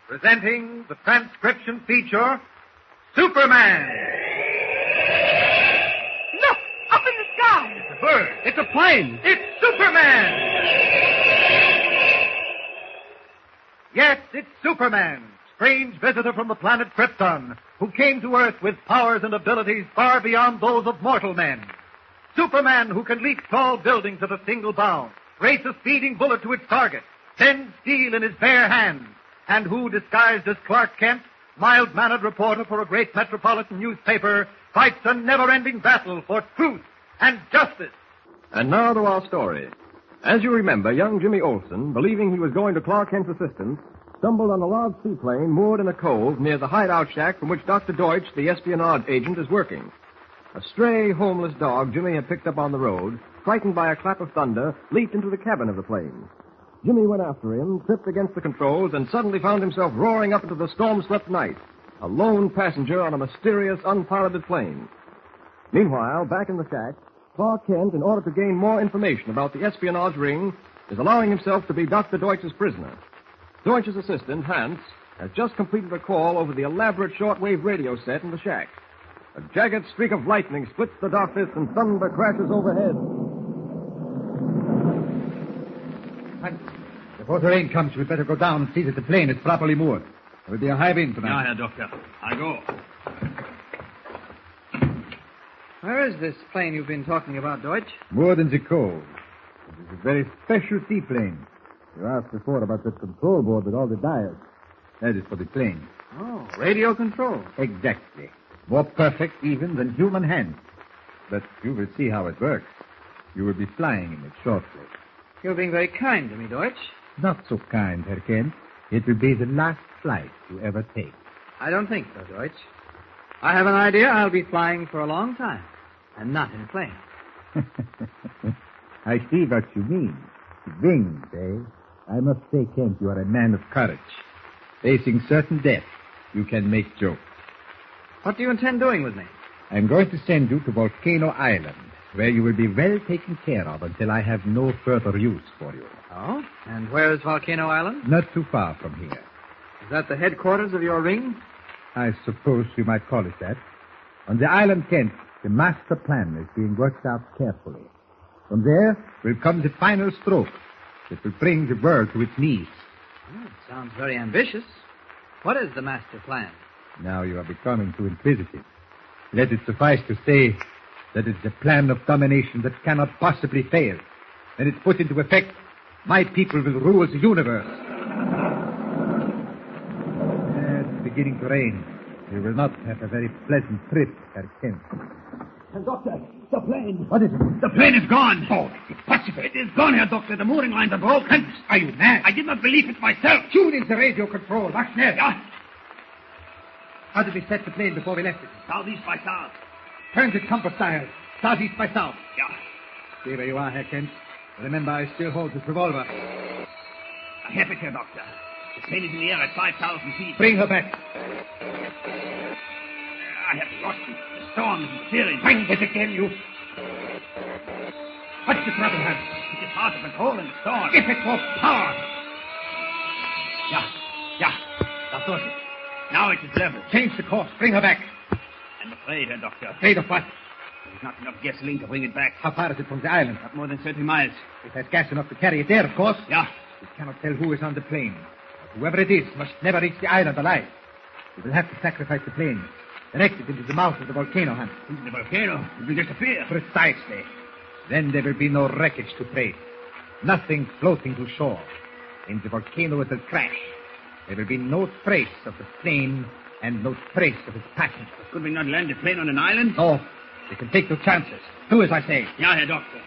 presenting the transcription feature, Superman. Look! Up in the sky! It's a bird. It's a plane. It's Superman! Yes, it's Superman, strange visitor from the planet Krypton, who came to Earth with powers and abilities far beyond those of mortal men. Superman, who can leap tall buildings at a single bound, race a speeding bullet to its target, bend steel in his bare hands, and who, disguised as Clark Kent, mild-mannered reporter for a great metropolitan newspaper, fights a never-ending battle for truth and justice. And now to our story. As you remember, young Jimmy Olsen, believing he was going to Clark Kent's assistance, stumbled on a large seaplane moored in a cove near the hideout shack from which Dr. Deutsch, the espionage agent, is working. A stray, homeless dog Jimmy had picked up on the road, frightened by a clap of thunder, leaped into the cabin of the plane. Jimmy went after him, tripped against the controls, and suddenly found himself roaring up into the storm-swept night, a lone passenger on a mysterious, unpiloted plane. Meanwhile, back in the shack, Clark Kent, in order to gain more information about the espionage ring, is allowing himself to be Dr. Deutsch's prisoner. Deutsch's assistant, Hans, has just completed a call over the elaborate shortwave radio set in the shack. A jagged streak of lightning splits the darkness and thunder crashes overhead. Before the rain comes, we'd better go down and see that the plane is properly moored. There will be a high wind tonight. Ja, Herr Doktor. I go. Where is this plane you've been talking about, Deutsch? Moored in the cove. It is a very special seaplane. You asked before about the control board with all the dials. That is for the plane. Oh, radio control. Exactly. More perfect even than human hands. But you will see how it works. You will be flying in it shortly. You're being very kind to me, Deutsch. Not so kind, Herr Kent. It will be the last flight you ever take. I don't think so, Deutsch. I have an idea I'll be flying for a long time, and not in a plane. I see what you mean. Wings, eh? I must say, Kent, you are a man of courage. Facing certain death, you can make jokes. What do you intend doing with me? I'm going to send you to Volcano Island, where you will be well taken care of until I have no further use for you. Oh? And where is Volcano Island? Not too far from here. Is that the headquarters of your ring? I suppose you might call it that. On the island, Kent, the master plan is being worked out carefully. From there will come the final stroke that will bring the world to its knees. Oh, it sounds very ambitious. What is the master plan? Now you are becoming too inquisitive. Let it suffice to say that it's a plan of domination that cannot possibly fail. When it's put into effect, my people will rule the universe. It's beginning to rain. You will not have a very pleasant trip, Herr Kent. Doctor, the plane. What is it? The plane is gone. Oh, it's impossible. It is gone, Herr Doctor. The mooring lines are broken. Are you mad? I did not believe it myself. Tune into radio control. Mach schnell. Ja. How did we set the plane before we left it? Southeast by south. Turn the compass dial. Southeast by south. Ja. Stay where you are, Herr Kent. Remember, I still hold this revolver. I have it, Herr Doctor. The plane is in the air at 5,000 feet. Bring her back. I have lost it. The storm is steering. Find it again, you. What's the trouble, Hans? It is hard to control in the storm. Give it more power. Ja. Das does it. Now it is level. Change the course. Bring her back. I'm afraid, Herr Doctor. Afraid of what? There's not enough gasoline to bring it back. How far is it from the island? Not more than 30 miles. It has gas enough to carry it there, of course. Ja. We cannot tell who is on the plane. But whoever it is must never reach the island alive. We will have to sacrifice the plane. Direct it into the mouth of the volcano, Hans. Into the volcano? It will disappear. Precisely. Then there will be no wreckage to trace. Nothing floating to shore. In the volcano it will crash. There will be no trace of the plane and no trace of its passengers. Could we not land the plane on an island? No. We can take no chances. Do as I say. Ja, Herr Doctor.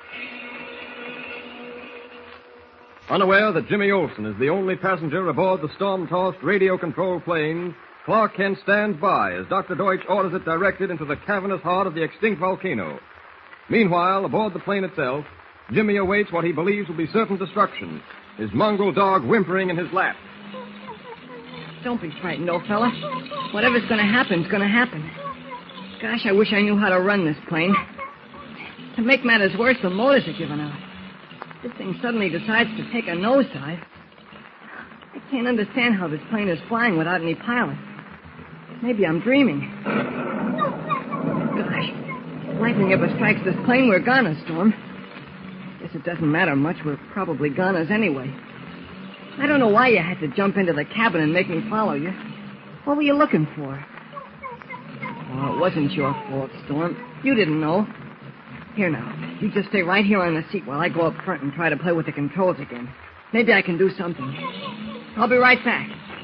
Unaware that Jimmy Olsen is the only passenger aboard the storm-tossed radio-controlled plane, Clark Kent stands by as Dr. Deutsch orders it directed into the cavernous heart of the extinct volcano. Meanwhile, aboard the plane itself, Jimmy awaits what he believes will be certain destruction, his mongrel dog whimpering in his lap. Don't be frightened, old fella. Whatever's going to happen is going to happen. Gosh, I wish I knew how to run this plane. To make matters worse, the motors are giving out. This thing suddenly decides to take a nosedive. I can't understand how this plane is flying without any pilot. Maybe I'm dreaming. Gosh, if lightning ever strikes this plane, we're goners, Storm. Guess it doesn't matter much. We're probably goners anyway. I don't know why you had to jump into the cabin and make me follow you. What were you looking for? Oh, it wasn't your fault, Storm. You didn't know. Here now, you just stay right here on the seat while I go up front and try to play with the controls again. Maybe I can do something. I'll be right back.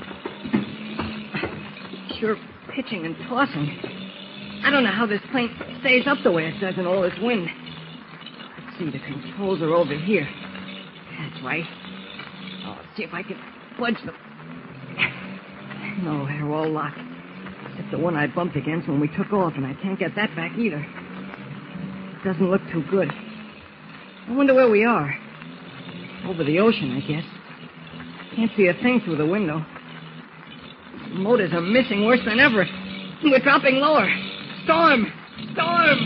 Sure pitching and tossing. I don't know how this plane stays up the way it does in all this wind. Let's see, the controls are over here. That's right. I'll see if I can budge them. No, they're all locked. Except the one I bumped against when we took off, and I can't get that back either. It doesn't look too good. I wonder where we are. Over the ocean, I guess. Can't see a thing through the window. The motors are missing worse than ever. We're dropping lower. Storm! Storm!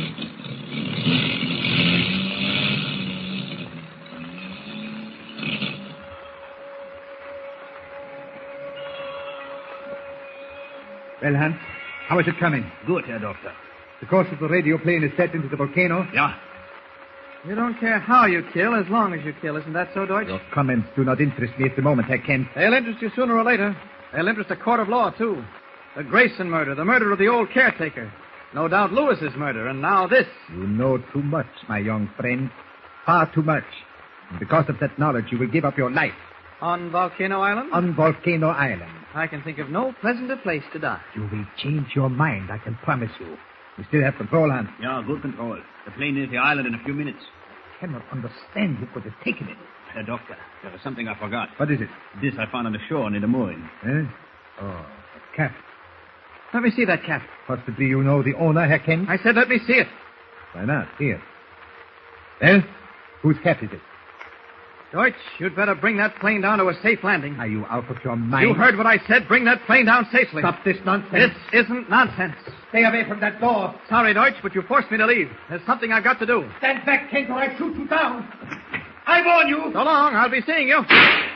Well, Hans, how is it coming? Good, Herr Doctor. The course of the radio plane is set into the volcano? Ja. You don't care how you kill as long as you kill. Isn't that so, Deutsch? Your comments do not interest me at the moment, Herr Kent. They'll interest you sooner or later. They'll interest a court of law, too. The Grayson murder, the murder of the old caretaker. No doubt Lewis's murder, and now this. You know too much, my young friend. Far too much. And because of that knowledge, you will give up your life. On Volcano Island? On Volcano Island. I can think of no pleasanter place to die. You will change your mind, I can promise you. You still have control, Hans. Ja, good control. The plane nears the island in a few minutes. I cannot understand who could have taken it. Herr Doctor, there is something I forgot. What is it? This I found on the shore near the mooring. Eh? Oh, a cap. Let me see that cap. Possibly you know the owner, Herr Kent? I said let me see it. Why not? Here. Well, whose cap is it? Deutsch, you'd better bring that plane down to a safe landing. Are you out of your mind? You heard what I said. Bring that plane down safely. Stop this nonsense. This isn't nonsense. Stay away from that door. Sorry, Deutsch, but you forced me to leave. There's something I've got to do. Stand back, Kent, or I shoot you down. I warn you. So long. I'll be seeing you.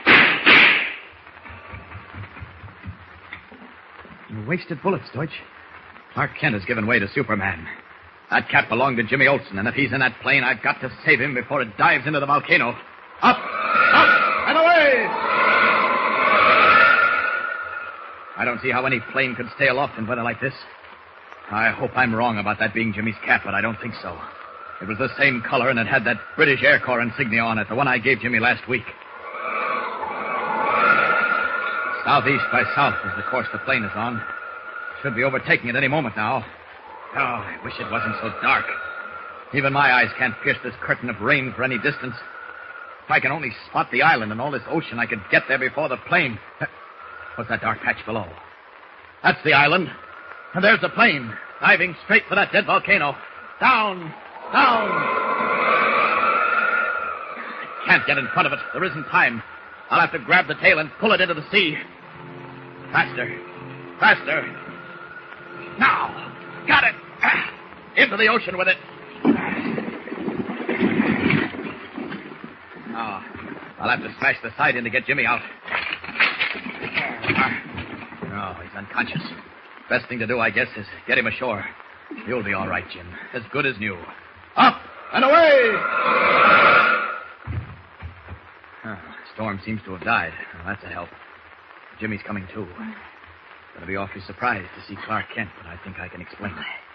You wasted bullets, Deutsch. Clark Kent has given way to Superman. That cap belonged to Jimmy Olsen, and if he's in that plane, I've got to save him before it dives into the volcano. Up! Up! And away! I don't see how any plane could stay aloft in weather like this. I hope I'm wrong about that being Jimmy's cap, but I don't think so. It was the same color, and it had that British Air Corps insignia on it, the one I gave Jimmy last week. Southeast by south is the course the plane is on. Should be overtaking at any moment now. Oh, I wish it wasn't so dark. Even my eyes can't pierce this curtain of rain for any distance. If I can only spot the island and all this ocean, I could get there before the plane. What's that dark patch below? That's the island. And there's the plane, diving straight for that dead volcano. Down! Down! I can't get in front of it. There isn't time. I'll have to grab the tail and pull it into the sea. Faster. Faster. Now! Got it! Into the ocean with it. Oh, I'll have to smash the side in to get Jimmy out. Oh, he's unconscious. Best thing to do, I guess, is get him ashore. You'll be all right, Jim. As good as new. Up and away! Oh, Storm seems to have died. Well, that's a help. Jimmy's coming, too. Gonna be awfully surprised to see Clark Kent, but I think I can explain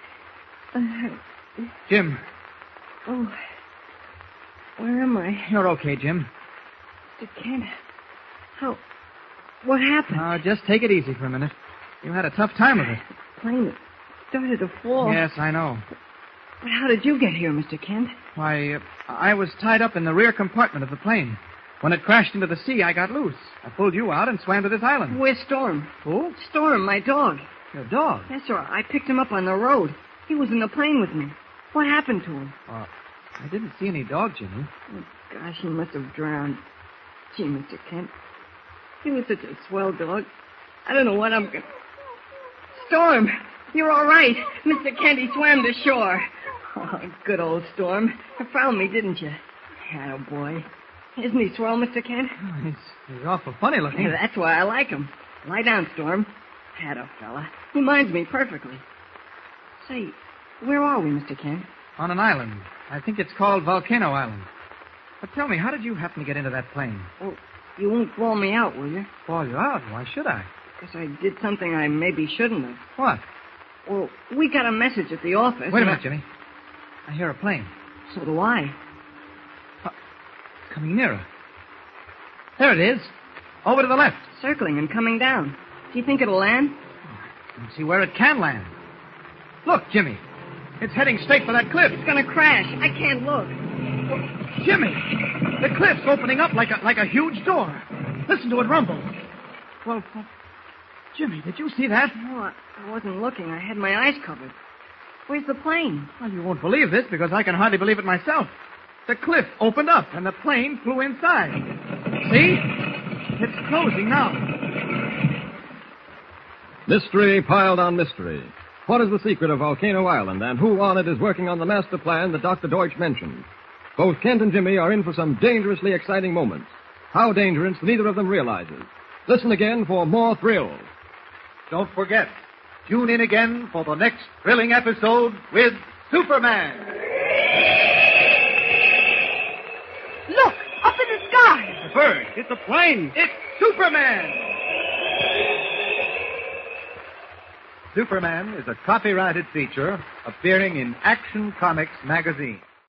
it. Jim. Oh. Where am I? You're okay, Jim. Mr. Kent. How? What happened? Just take it easy for a minute. You had a tough time of it. The plane started to fall. Yes, I know. But how did you get here, Mr. Kent? Why, I was tied up in the rear compartment of the plane. When it crashed into the sea, I got loose. I pulled you out and swam to this island. Where's Storm? Who? Storm, my dog. Your dog? Yes, sir. I picked him up on the road. He was in the plane with me. What happened to him? I didn't see any dog, Jimmy. Oh, gosh, he must have drowned. Gee, Mr. Kent. He was such a swell dog. I don't know what I'm going to... Storm! You're all right. Mr. Kent, he swam to shore. Oh, good old Storm. You found me, didn't you? Atta boy. Isn't he swell, Mr. Kent? Oh, he's awful funny looking. Yeah, that's why I like him. Lie down, Storm. Hat up, fella. He minds me perfectly. Say, where are we, Mr. Kent? On an island. I think it's called Volcano Island. But tell me, how did you happen to get into that plane? Oh, you won't bawl me out, will you? Bawl you out? Why should I? Because I did something I maybe shouldn't have. What? Well, we got a message at the office. Wait a minute, Jimmy. I hear a plane. So do I. It's coming nearer. There it is. Over to the left. Circling and coming down. Do you think it'll land? Let's see where it can land. Look, Jimmy. It's heading straight for that cliff. It's gonna crash. I can't look. Jimmy! The cliff's opening up like a huge door. Listen to it rumble. Well, Jimmy, did you see that? No, I wasn't looking. I had my eyes covered. Where's the plane? Well, you won't believe this because I can hardly believe it myself. The cliff opened up and the plane flew inside. See? It's closing now. Mystery piled on mystery. What is the secret of Volcano Island, and who on it is working on the master plan that Dr. Deutsch mentioned? Both Kent and Jimmy are in for some dangerously exciting moments. How dangerous, neither of them realizes. Listen again for more thrills. Don't forget, tune in again for the next thrilling episode with Superman. Look! Up in the sky! The bird. It's a plane. It's Superman. Superman is a copyrighted feature appearing in Action Comics magazine.